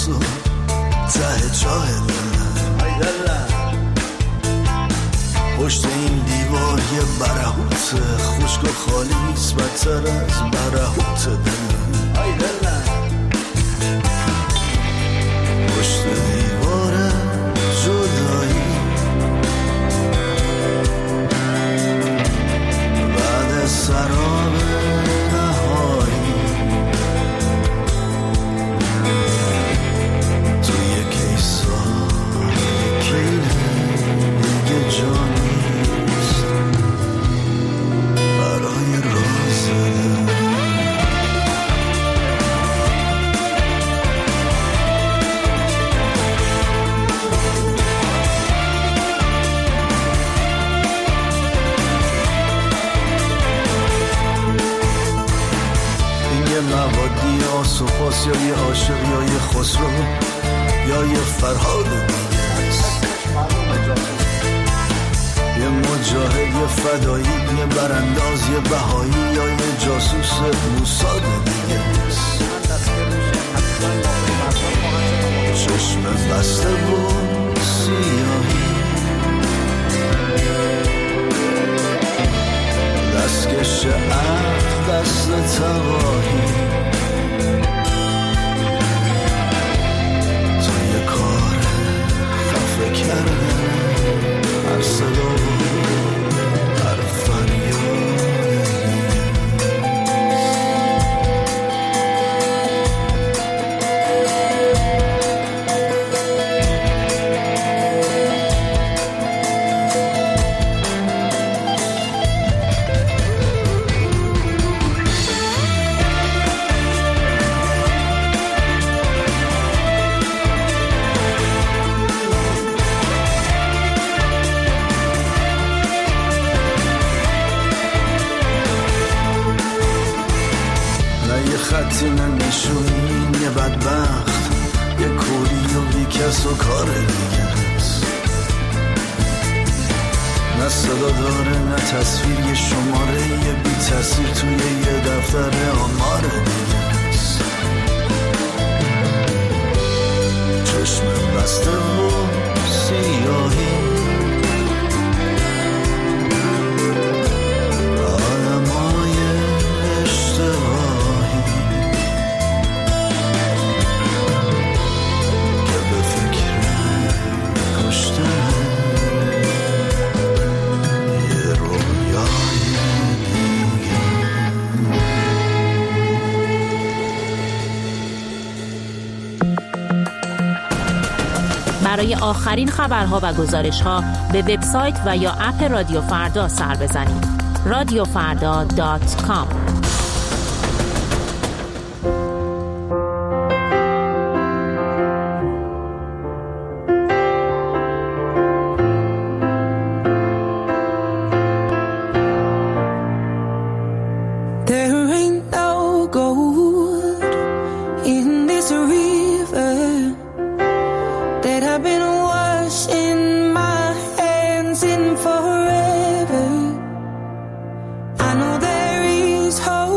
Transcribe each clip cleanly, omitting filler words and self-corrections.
تو ته چاه دلم، پشت این دیوار یه برهوت خشک و خالی نیست بدتر از برهوت دلم. پشت دیوار جدایی بعد سراب نهایی توی کیسای کیله دیگه جا نیست برای راز دل. موادی آسوپاس یا یه عاشق یا یه خسرو یا یه فرهاد دیگه است، یه مجاهد یه فدایی یه برانداز یه بهایی یا یه جاسوس موساد دیگه است. چشم بسته و سیاهی دستکش عقل دست تباهی تو یه کار خفه کردن هر صدا و هر فریاد. خطی نمیشونین یه بدبخت یه کوری و بیکس و کار دیگه است، نه صدا داره نه تصویر یه شماره یه بی تصویر توی یه دفتر آمار دیگه است. چشم بسته و سیاهی آدمای اشتباهی برای آخرین خبرها و گزارش‌ها به وبسایت و یا اپ رادیو فردا سر بزنید. radiofarda.com. I know there is hope.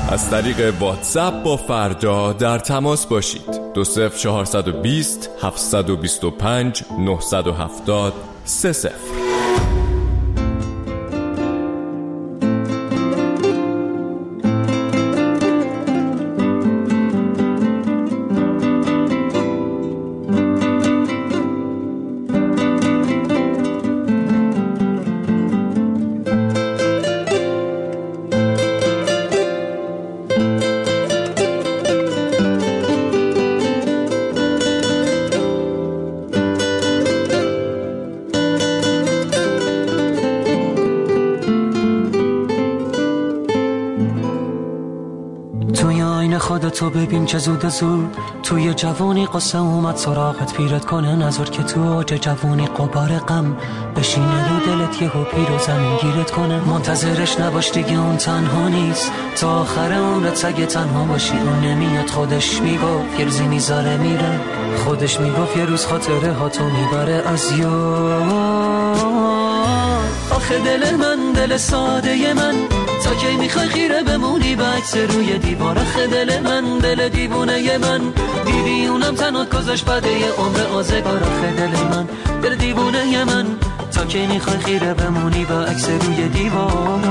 از طریق واتساپ با فردا در تماس باشید. 20420 725 970 30. تو ببین چه زود زود توی جوانی قصه اومد سراغت، پیرت کنه نظر که تو اوج جوانی قبار غم بشینه رو دلت، یهو پیر و زمین گیرت کنه. منتظرش نباش دیگه اون تنها نیست، تا آخر عمرت سگه تنها باشی. اون نمیاد خودش میگفت یه روزی میذاره میره، خودش میگفت یه روز خاطره ها تو میبره از یاد. آخه دل من دل ساده من، تا کی میخوای خیره بمونی به عکس روی دیوار؟ آخه دل من دل دیوونه من، دیدی اونم تنات گذاشت بده یه عمر آزگار. آخه دل من دل دیوونه من، تا کی میخوای خیره بمونی به عکس روی دیوار؟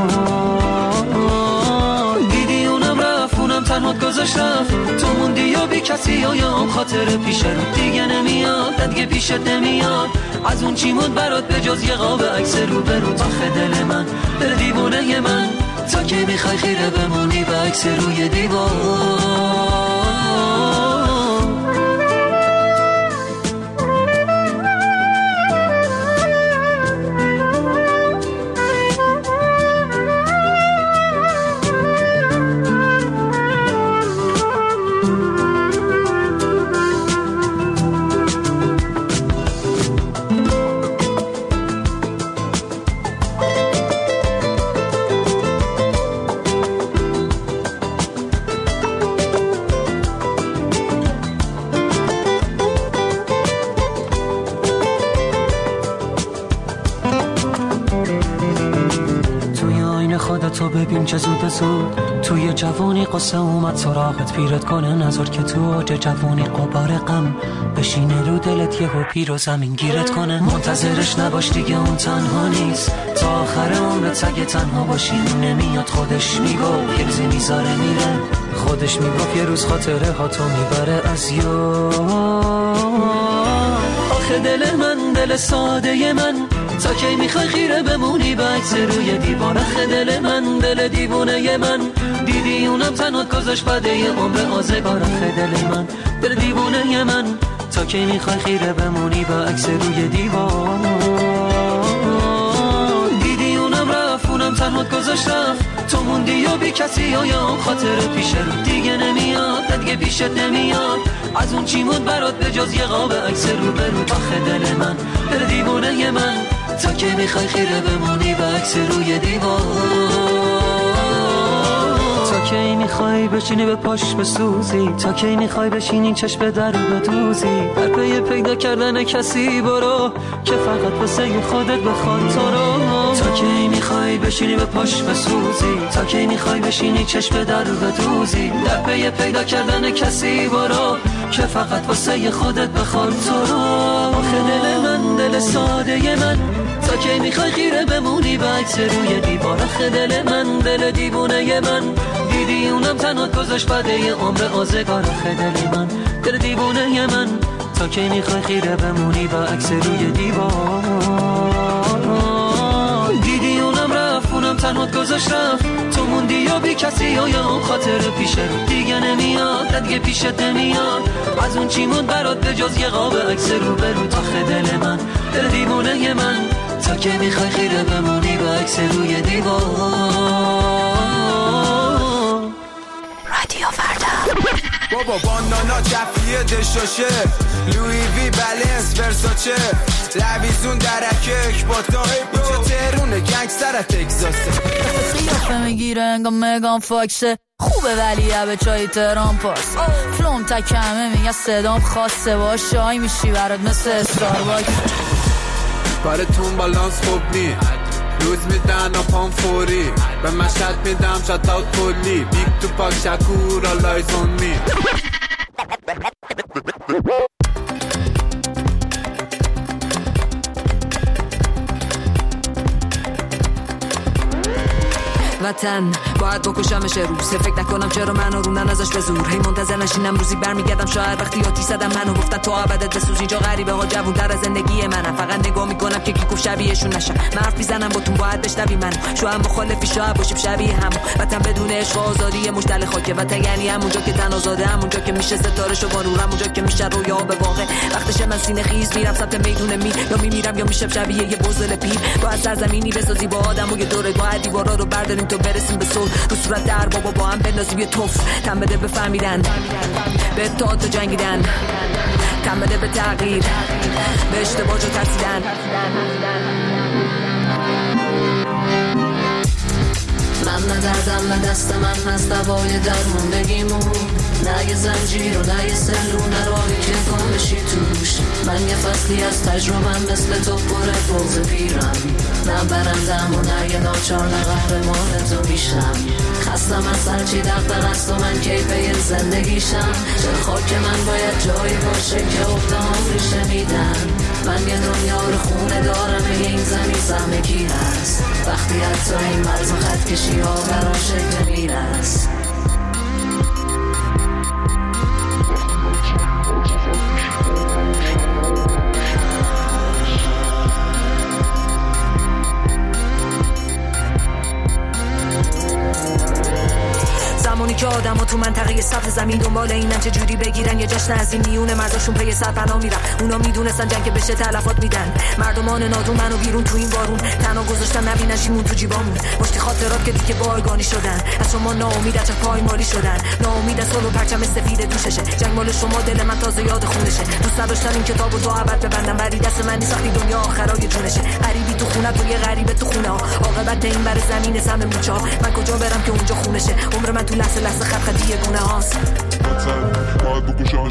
دیدی اونم رفت اونم تنات گذاشت رفت، تو موندی یا بی کسی و یا هم خاطر پیش رو دیگه نمیاد، دیگه پیشت نمیاد. از اون چی مود برات به جز یه قاب عکس رو به رو؟ آخه دل من دل دیوونه من، تا که میخوای خیره بمونی به عکس روی دیوار؟ تو ببین چه زود زود توی جوانی قصه اومد سراغت، پیرت کنه نظر که تو اوج جوانی قبار غم بشینه رو دلت، یهو پیر و زمین گیرت کنه. منتظرش نباش دیگه اون تنها نیست، تا آخر عمرت سگه تنها باشی. نمیاد خودش میگفت یه روزی میذاره میره، خودش میگفت یه روز خاطره ها تو میبره از یاد. آخه دل من دل ساده من، تا کی میخوای خیره بمونی به عکس روی دیوار؟ آخه دل من دل دیوونه من، دیدی اونم تنات گذاشت بده یه عمر آزگار. آخه دل من دل دیوونه من، تا کی میخوای خیره بمونی به عکس روی دیوار؟ دیدی اونم رفت اونم تنات گذاشت رفت، تو موندی یا بی کسی و یا هم خاطر پیش رو دیگه نمیاد، دیگه پیشت نمیاد. از اون چی مود برات به جز یه قاب عکس رو به رو؟ آخه دل من دل دیوونه من، تا که میخوای خیره بمونی به عکس روی دیوار؟ تا کی میخوای بشینی به پاش بسوزی؟ تا کی میخوای بشینی چشم در رو بدوزی؟ در پی پیدا کردن کسی برو که فقط واسه خودت بخواد تو رو. تا کی میخوای بشینی به پاش بسوزی؟ تا کی میخوای بشینی چشم در رو بدوزی؟ در پی پیدا کردن کسی برو که فقط واسه خودت بخواد تو رو. آخه دل من دل ساده من، تا کی میخوای خیره بمونی به عکس روی دیوار؟ آخه دل من دل دیوونه من، دیدی اونم تنات گذاشت بده یه عمر آزگار. آخه دل من دل دیوونه من، تا کی میخوای خیره بمونی به عکس روی دیوار؟ دیدی اونم رفت اونم تنات گذاشت رفت، تو موندی یا بی کسی و یا هم خاطر پیش رو دیگه نمیاد، دیگه پیشت نمیاد. از اون چی مون برات به جز یه قاب عکس رو به رو؟ آخه دل من دل دیوونه من، تا کی میخوای خیره بمونی به عکس روی دیوار؟ رادیو فردا. بابا باندانا جفیه دشاشه، لوی وی بلنس ورساچه، لویزون درکه اکباتا، اینجا تهرونه گنگستر تگزاسه. قیافه میگیره انگا مگان فاکسه، خوبه ولی به چای تهران پاس. فلوم تکمه میگه صدام خاصه، باش شای میشی برات مثل استارباکس. براتون بالانس خوب نی، روز میدن و پام فوری به مشهد میدم شتات کلی بیگ تو پاک شکور آلایز اون می وطن باید بکشمش روز فکر نکنم چرا منو رونن ازش به زور هی منتظر نشینم روزی برمیگردم شاید وقتی آتیش زدم منو گفتن تو ابدت بسوز اینجا غریبه ها جوون در از زندگی منم فقط نگاه میکنم که کی گفت شبیهشون نشم من حرف میزنم با تو باید بشنوی منو شاید مخالفی شاید باشیم شبیه هم وطن بدون عشق و آزادی مشتل خاکه وطن یعنی همونجا که تن آزاده همونجا که میشه ستاره شو با نور همونجا که میشه رویا به واقع وقتش من سینه خیز میرم سمت میدون می یا میمیرم یا میشم شبیه یه بزدل پیر با از سرزمینی بسازی با آدمو یه دوره با دیوارا رو برداریم تو برسیم به صلح رو صورت در بابا با هم بندازیم یه توف تن بده بفهمیدن به اتحاد و جنگیدن تن بده به تغییر به اشتباه جو ترسیدن من نه دردم نه دست من هست دوای درموندگیمون نه یه زنجیر و نه یه سلو نه راهی که کن بشی توش من یه فصلی از تجربم مثل تو پر بغض پیرم نه برندم و نه یه ناچار نه قهرمان تو میشم خستم از هرچی دغدغه است و من کیفه زندگیشم چرا خاک من باید جایی باشه که افتام ریشه میدن من یه دنیا رو خونه دارم به این زمین سهم کی هست وقتی حتی این مرز و خط کشی ها برام شکل میرست زمانی که آدم‌ها تو منطقه سبز زمین دنبال اینن چه جوری بگیرن یه جشن از این میونه مرزاشون پی سرپناه میرن اونا میدونستن جنگ بشه تلفات میدن مردمان نادون منو بیرون تو این بارون تنها گذاشتن نبینن شیمون تو جیبامون مشتی خاطرات که دیگه بایگانی شدن از شما ناامید از پایمالی شدن ناامید از صلح پرچم سفید دوششه جنگ مال شما دل من تازه یاد خونشه دوست نداشتم این کتابو تا ابد ببندم ولی دست من نیست وقتی دنیا آخرای جونشه غریبی تو خونه تو یه غریبه تو خونه ها عاقبت این بر زمین سم موچا من کجا برم که اونجا خونشه عمر من تو لحظه لحظه خط خطی گونه هاست باید بکشمش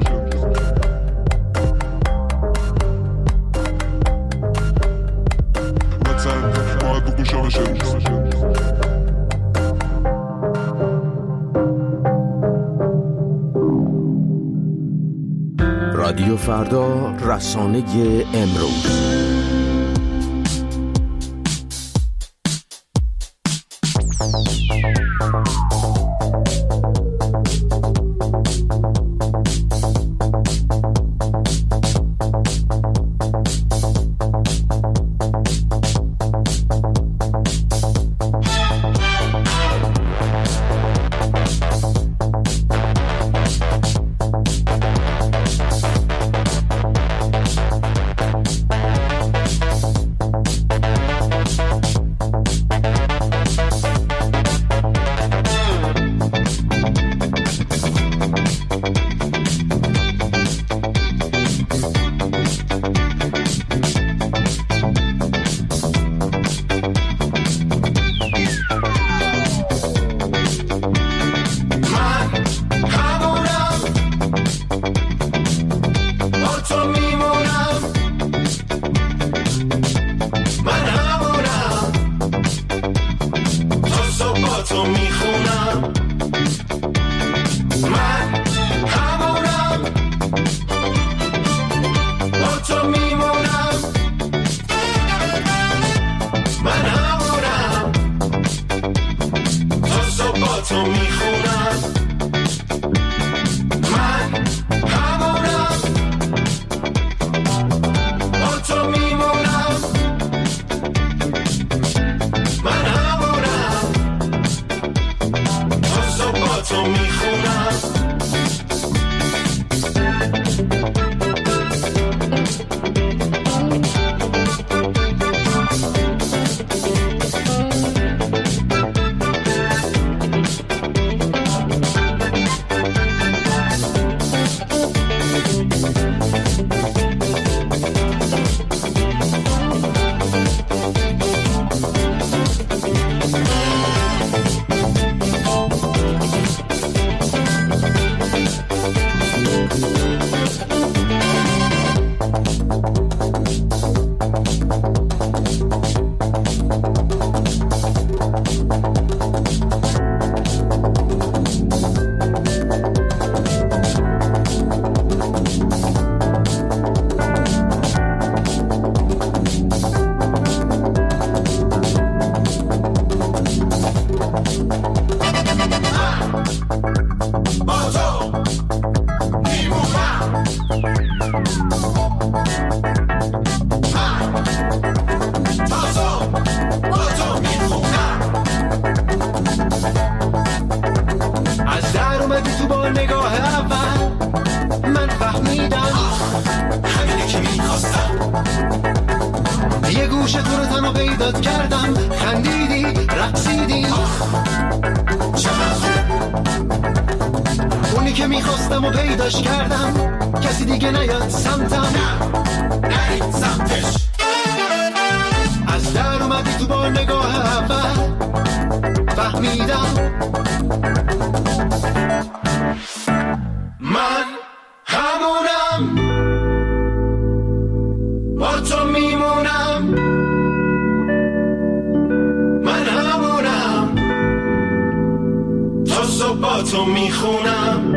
باید بکشمش رادیو فردا رسانه امروز اونی که میخواستم و پیداش کردم، کسی دیگه نیاد سمتم. نه سمتش. از در اومدی تو با نگاه اول، فهمیدم من همونم، با تو میمونم. من همونم، تا صبح با تو میخونم.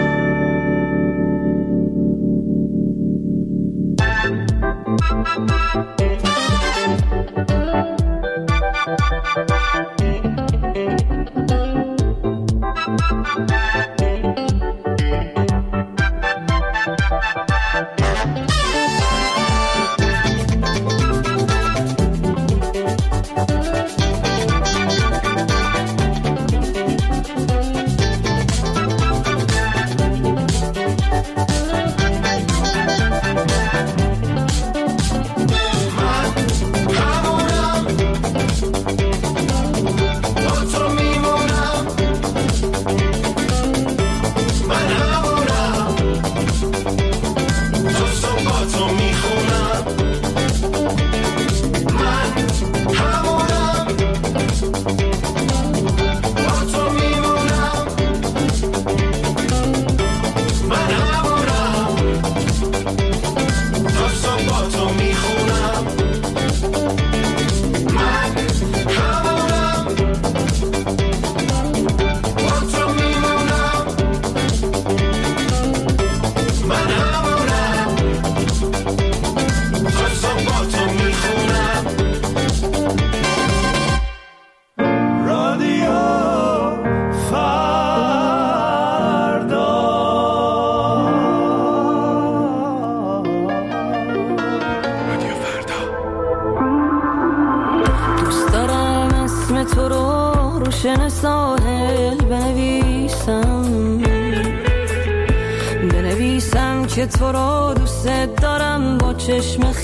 بنویسم که تو را دوست دارم، با چشم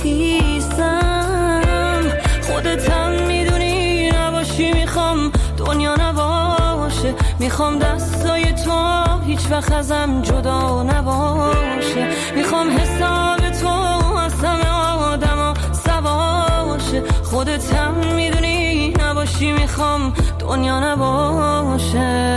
خیسم. خودتم میدونی نباشی، میخوام دنیا نباشه. میخوام دستای تو هیچ وقت ازم جدا نباشه. میخوام حساب تو از همه آدم سواشه. خودتم میدونی نباشی، میخوام دنیا نباشه.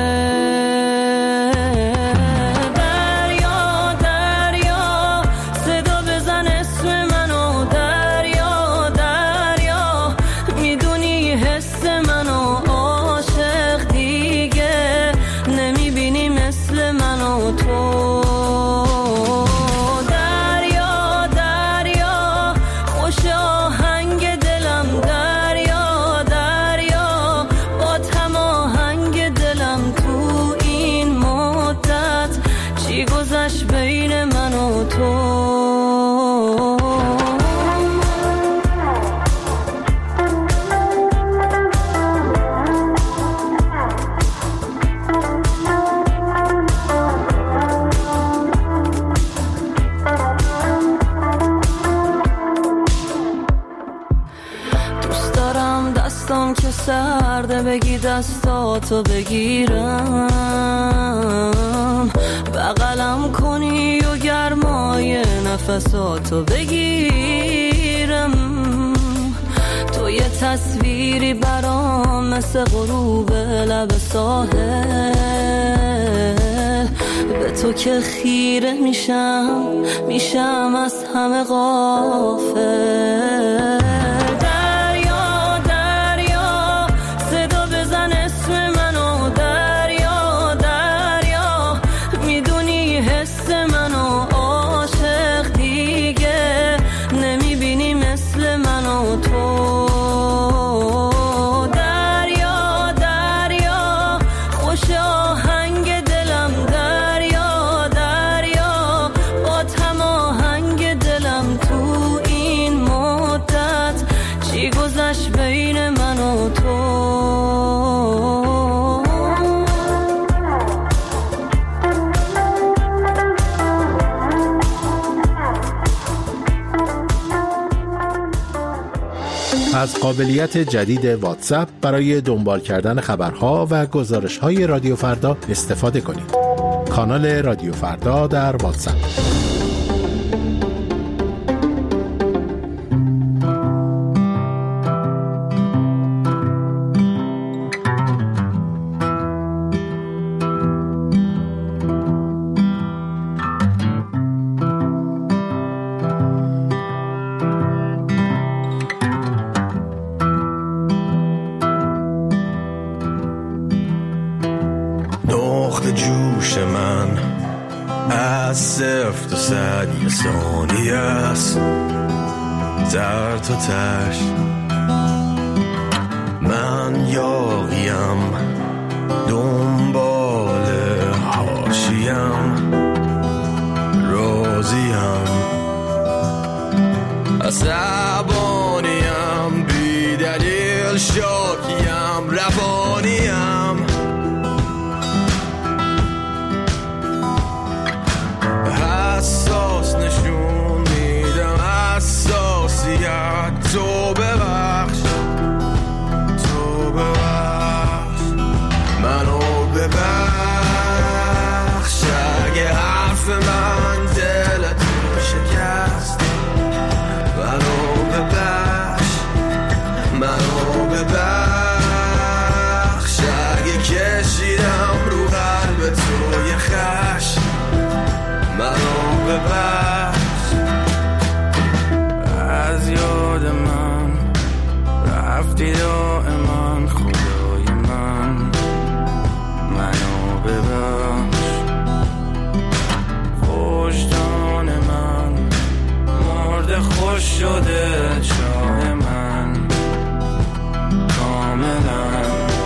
سرده بگی دستاتو بگیرم، بغلم کنی و گرمای نفساتو بگیرم. تو یه تصویری برام مثل غروب لب ساحل، به تو که خیره میشم از همه غافل. از قابلیت جدید واتساپ برای دنبال کردن خبرها و گزارش‌های رادیو فردا استفاده کنید. کانال رادیو فردا در واتساپ. جوش من از 0 تا 100 یه ثانیه است، در تا تش من یاغیم، دنبال حاشیم، راضیم، عصبانیم، بی دلیل شاکیم، روانیم، حساس نشون میدم حساسیت، تو ببخش، تو ببخش، منو ببخش، اگه حرف من دلتو شکست، منو ببخش، منو ببخش، اگه کشیدم رو قلب تو یه خشم، منو ببخش، از یاد من رفتی دائما، خدای من منو ببخش، وجدان من مرد خوش شده، چاه من کاملا،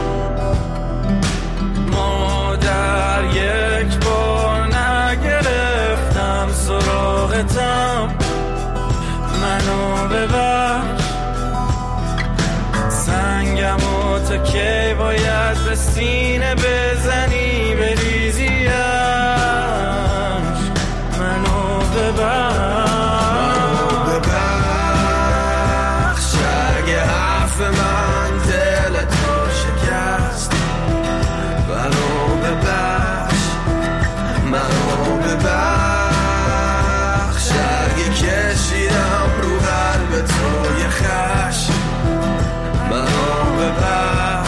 مادر یک بار نگرفتم سراغتم، منو ببخش، سنگم و تا کی باید به سینه بزنی بریزیش، منو ببخش، اگه حرف من دلتو شکست، منو ببخش، منو ببخش، اگه کشیدم رو قلب تو یه خشم، منو ببخش،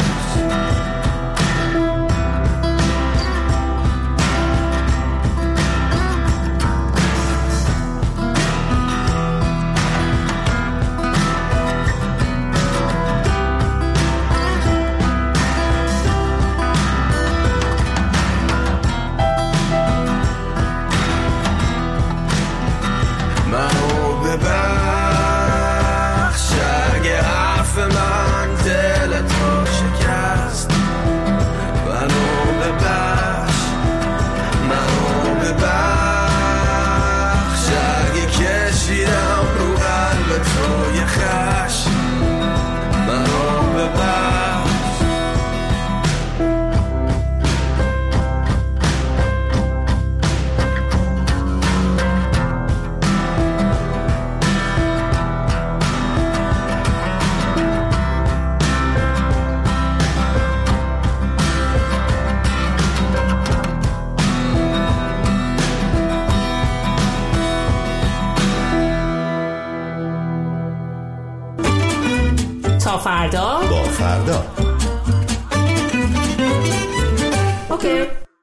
منو ببخش، اگه حرف من دلتو شکست، منو ببخش، منو ببخش، اگه کشیدم رو قلب تو یه خشم، منو ببخش، تا فردا با فردا. اوکی.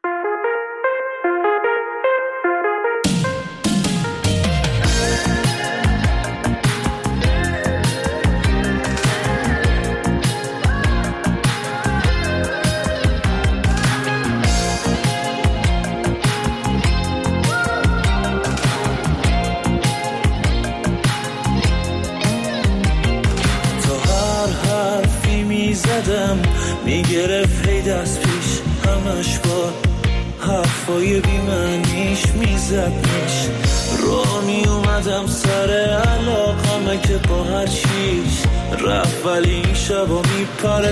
میگرفت هی دست پیش همش با حرفای بیمعنیش میزدنش، را میومدم سر علاقمه که با هر چیش رفت، ولی این شبا میپره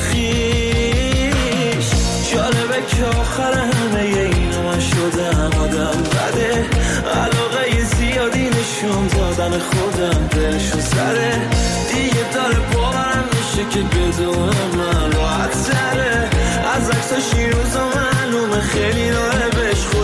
تلخیش، جالبه که آخر همه اینو من شدم آدم بده، علاقه زیادی نشون دادن خودم دلشون سره، دیگه داره باورم میشه که بدون من راحت سره، از عکساش این روزا معلومه خیلی داره بهش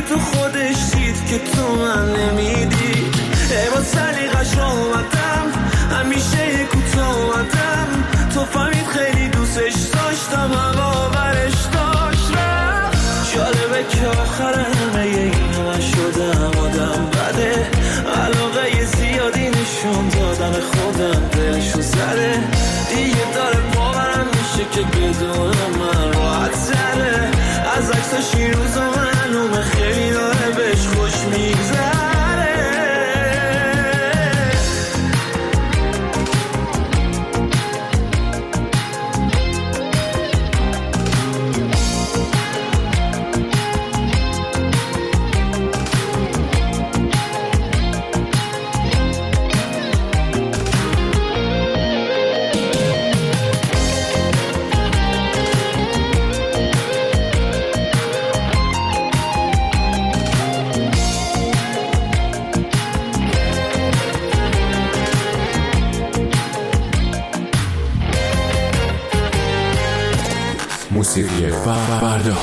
تو خودش دید که تو من نمیدی. با سلیقش اومدم همیشه کوتاه اومدم، تو فهمید خیلی دوستش داشتم اما برش داشت رفت. جالبه که آخر همه اینو من شدم آدم بده، علاقه زیادی نشون دادم خودم دلشو زده، دیگه داره باورم میشه که بدون من راحت زده. از عکساش این روزا معلومه خیلی داره بهش خوش میگذره. موسیقی فردا.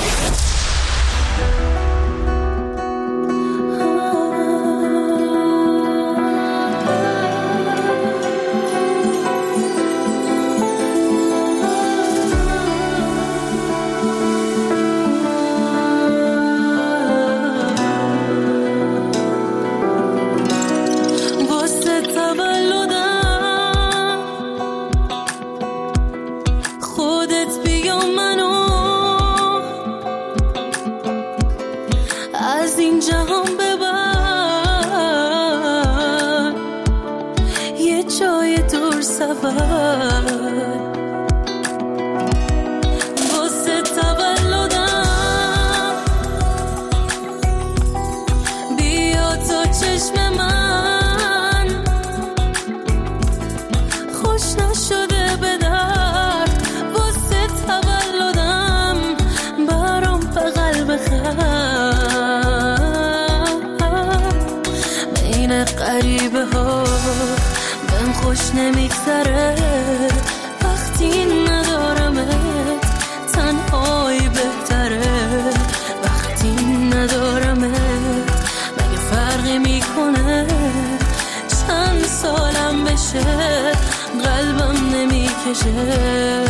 غریبه ها بهم خوش نمیگذره وقتی ندارمت، تنهایی بهتره وقتی ندارمت. مگه فرقی میکنه چند سالم بشه قلبم نمیکشه.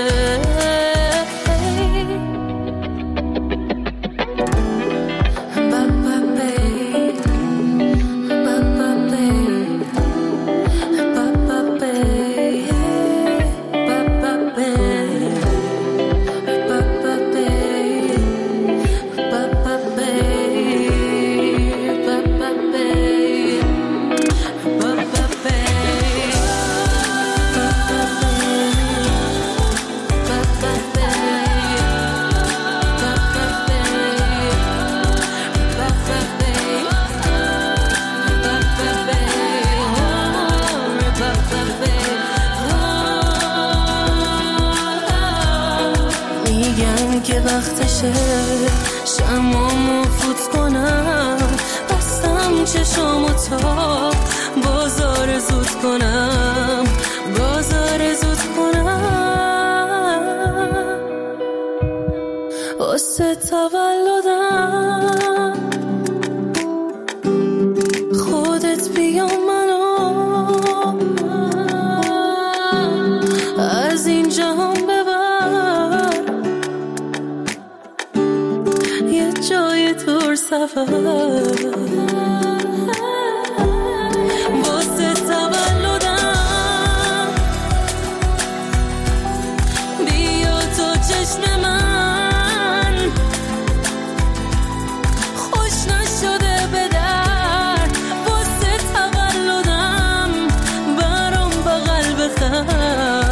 که وقتشه شمامو فوت کنم، بستم چشامو تا بازار زود کنم، بازار زود کنم. واسه تولدم خودت بیا منو از این جهان جای دور سفر. واسه تولدم بیا تو چشم من، خوش نشده به در. واسه تولدم برام بغل بخر.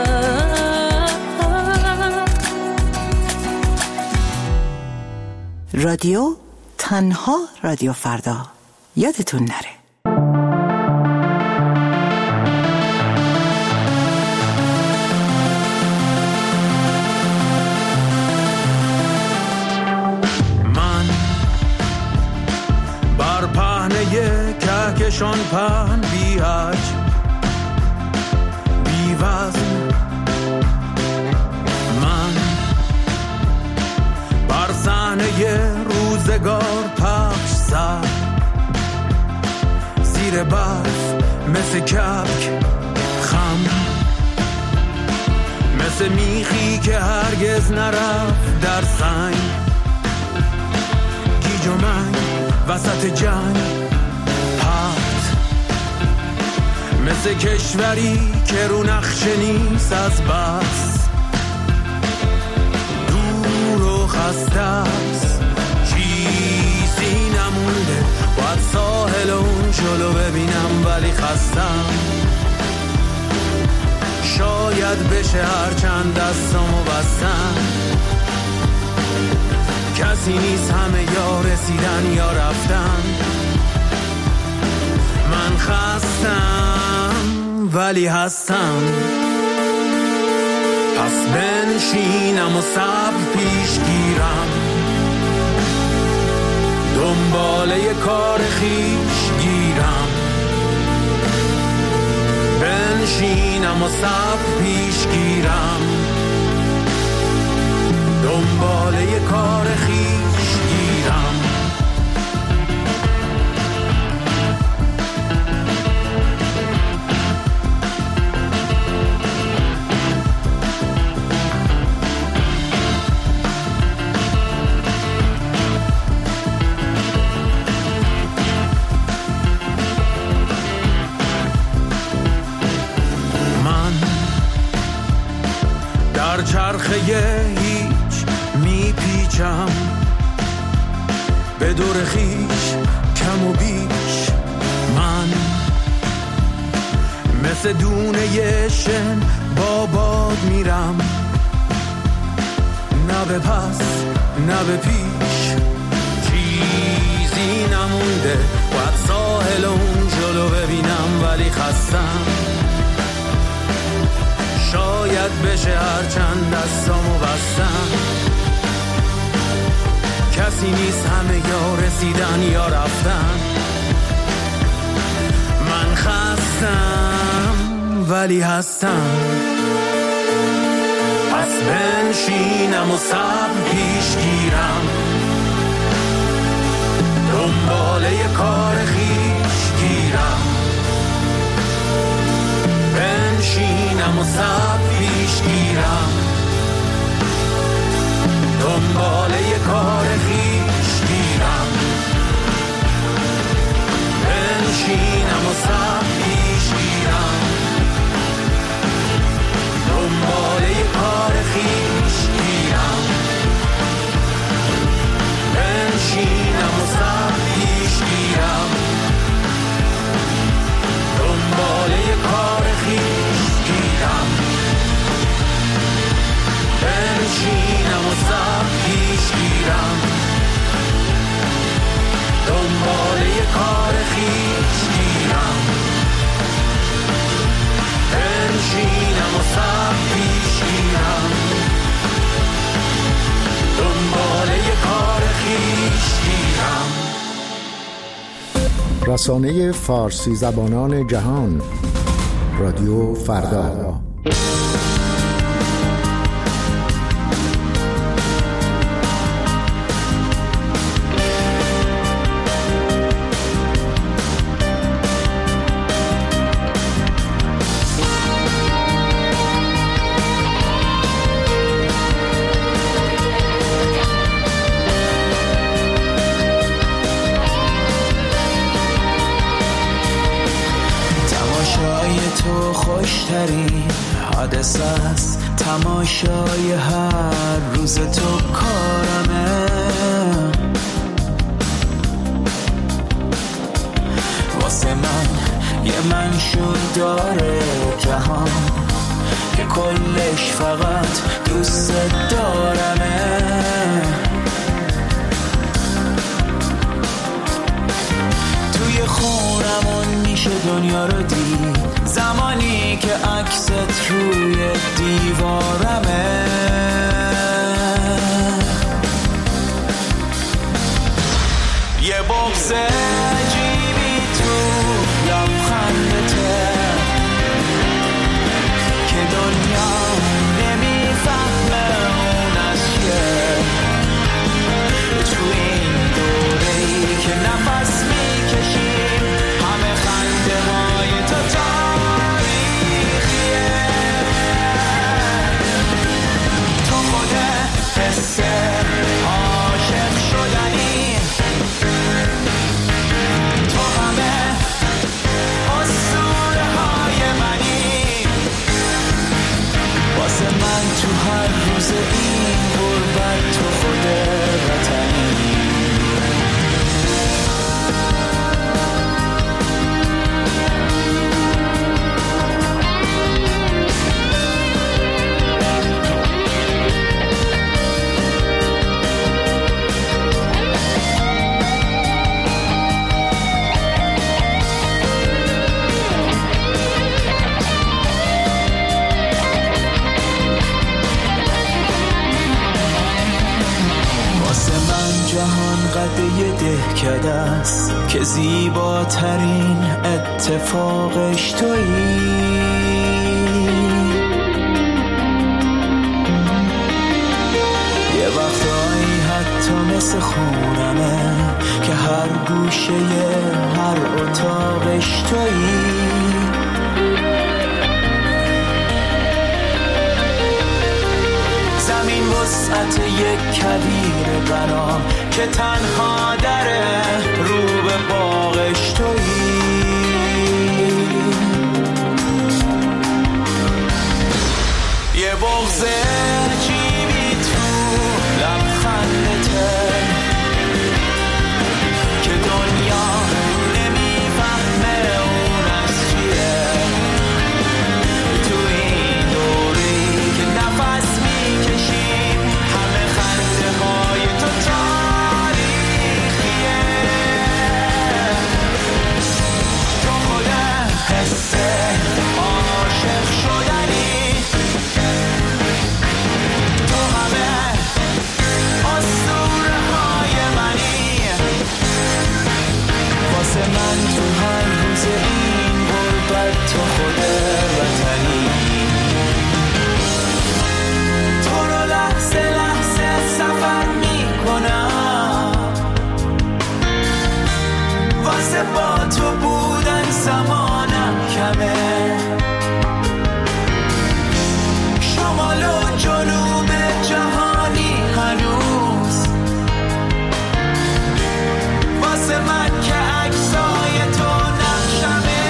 رادیو تنها رادیو فردا، یادتون نره. من بر پهنه کهکشان پهن بی حج بی وزن، من بر صحنه روزگار زیر برف مثل کبک خم، مثل میخی که هرگز نرفت در سنگ، گیج و منگ وسط جنگ پرت، مثل کشوری که رو نقشه نیست از بس، دور و خسته است، چیزی نمونده، باید ساحل اون جلو ببینم ولی خستم، شاید بشه هرچند دستامو بستم، کسی نیست همه یا رسیدن یا رفتن، من خستم ولی هستم، پس بنشینم و صبر پیش گیرم، دنباله کار خیش گیرم، بنشینم و صبر پیش گیرم، دنباله کار خیش گیرم. در چرخه هیچ میپیچم، به دور خیش کم و بیش، من مثل دونه شن با باد میرم، نه به پس نه به پیش، چیزی نمونده، باید ساحل اون جلو ببینم ولی خستم، شاید بشه هرچند دستامو بستم، کسی نیست همه یا رسیدن یا رفتن، من خستم ولی هستم، پس بنشینم و صبر پیش گیرم، دنباله کار خیش گیرم، بنشینم و صبر پیش گیرم، دنباله کار خیش گیرم، بنشینم و صبر پیش گیرم، دنباله کار خیش گیرم، بنشینم و صبر پیش گیرم، دنباله کار خیش گیرم، بنشینم و صبر پیش گیرم، دنباله کار خیش گیرم، بنشینم و صبر پیش گیرم، دنباله کار خیش گیرم. رسانه فارسی زبانان جهان، رادیو فردا. حادثه است تماشای هر روز تو کارمه، واسه من یه منشور داره جهان که کلش فقط دوست دارمه، توی خونمون میشه دنیا رو دید زمانی که عکست روی دیوارمه، یه بغض عجیبی تو لبخندته که دنیا نمیفهمه اون از چیه، تو این دوره‌ای که نفس میکشیم همه خنده جهان قده دهکده است که زیباترین اتفاقش تویی. یه وقتایی حتی مثل خونمه که هر گوشه هر اتاقش تویی. زمین وسعت یک کویر بنا که تنها دره رو به باغش تویی. یه بغض عجیبی تو لبخندته که دنیا نمیفهمه اون از چیه. تو این دوری که نفس میکشیم همه خنده های تو تاریخیه. تو خود حس عاشق شدنی، تو همه اسطوره های منی. واسه من تو هر روز این غربت تو خود وطنی. تو رو لحظه لحظه سفر میکنم، واسه با تو بودن زمانم کمه. شمال و جنوب جهانی هنوز واسه من که عکسای تو نقشمه.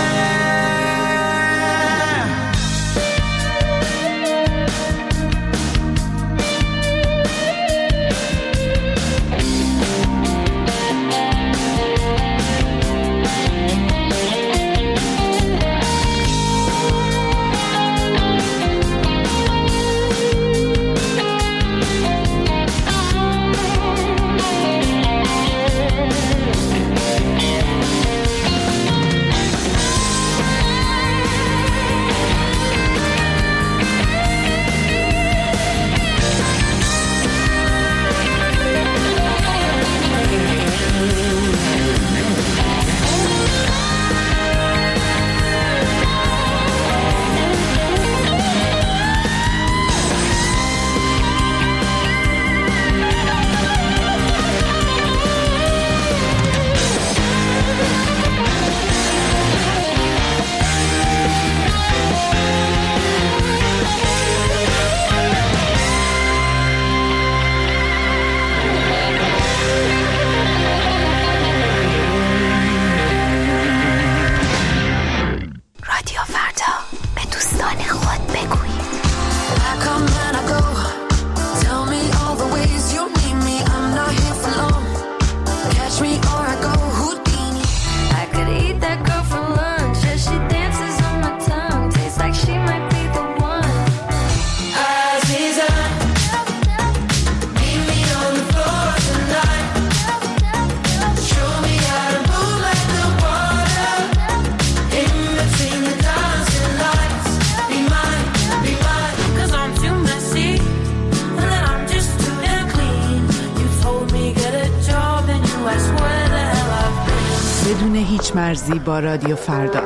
بدون هیچ مرزی با رادیو فردا.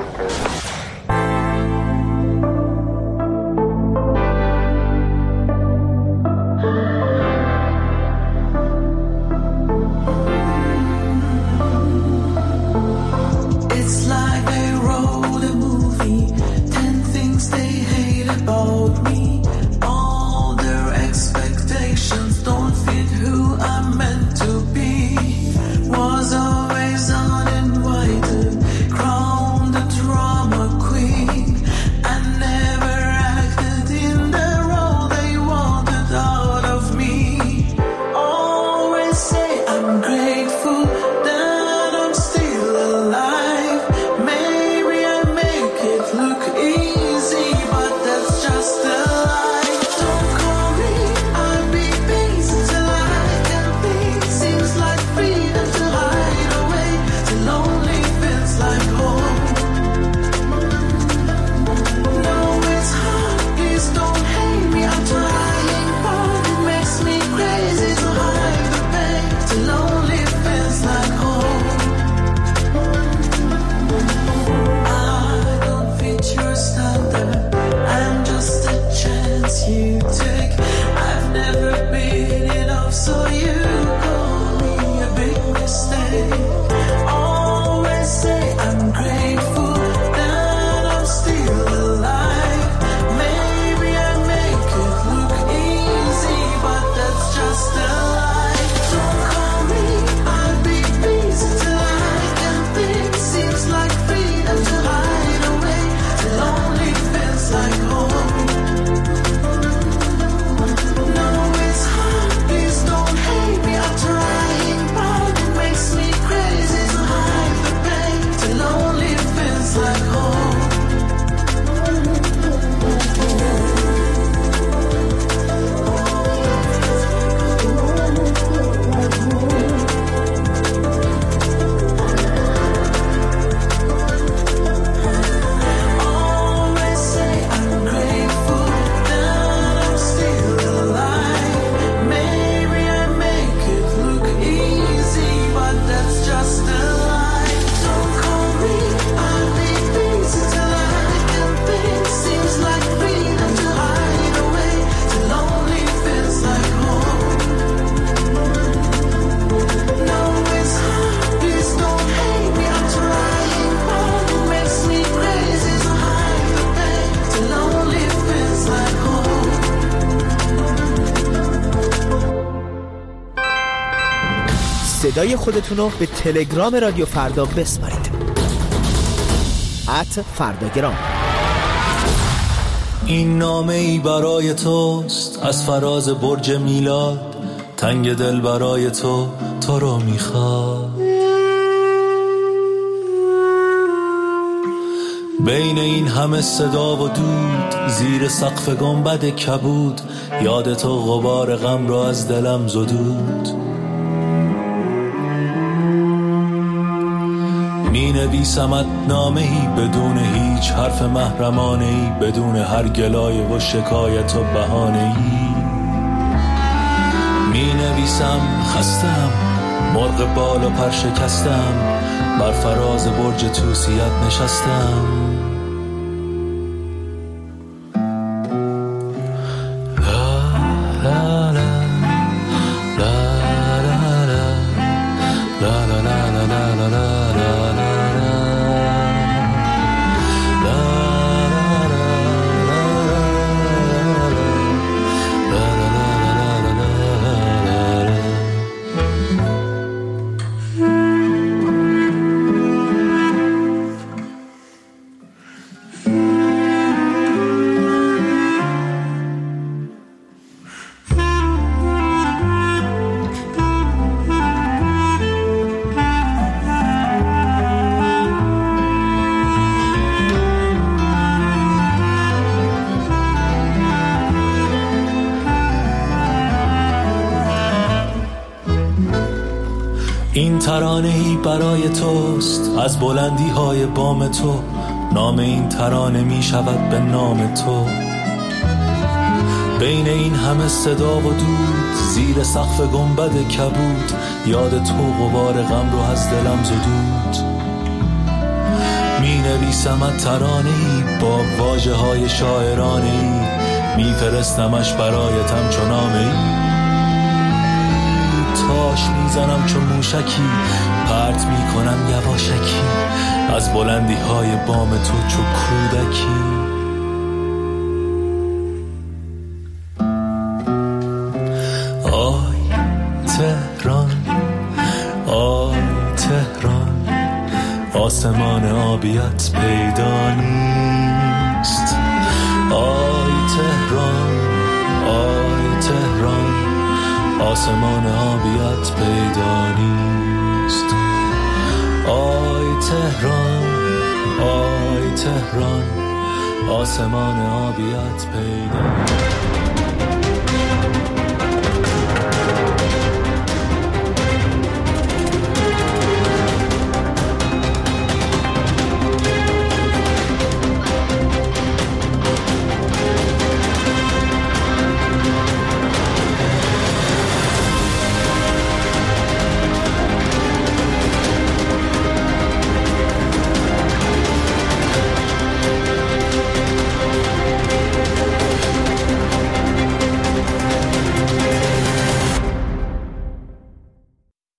صدای خودتون رو به تلگرام رادیو فردا بسپارید. @فرداگرام. این نامه ای برای توست از فراز برج میلاد، تنگ دل برای تو رو میخواد. بین این همه صدا و دود، زیر سقف گنبد کبود، یاد تو غبار غم را از دلم زدود. می نویسمت نامه‌ای بدون هیچ حرف محرمانه‌ای، بدون هر گلایه و شکایت و بهانه‌ای. می نویسم خستم، مرغ بال و پر شکستم، بر فراز برج توسیت نشستم. این ترانه‌ای برای توست از بلندی های بام تو، نام این ترانه می شود به نام تو. بین این همه صدا و دود، زیر سقف گنبد کبود، یاد تو غبار غم رو از دلم زدود. می نویسمت ترانه‌ای با واژه های شاعرانه‌ای، می فرستمش برایتم چو نامه‌ای. تاش میزنم چون موشکی، پرت میکنم یواشکی، از بلندی های بام تو چو کودکی. آی تهران، آی تهران، آسمان آبیت پیدا نیست. آی تهران، آی تهران، آسمان آبیت پیدا نیست. آی تهران، آی تهران، آسمان آبیت پیدا نیست.